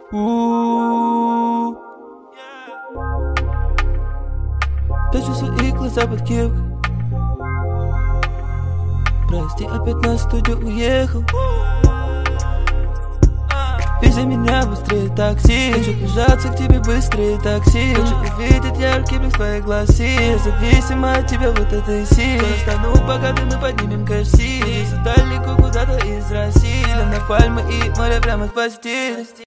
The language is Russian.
Прячу свои глаза под кепкой. Прости, опять на студию уехал. Вези меня быстрее, такси. Хочу прижаться к тебе быстрее, такси. Хочу увидеть яркий блеск твоих глаз. Я зависима от тебя вот этой силы. Скоро стану богатым и поднимем кашси. Далеко куда-то из России. Там на пальмы и море прямо в постель.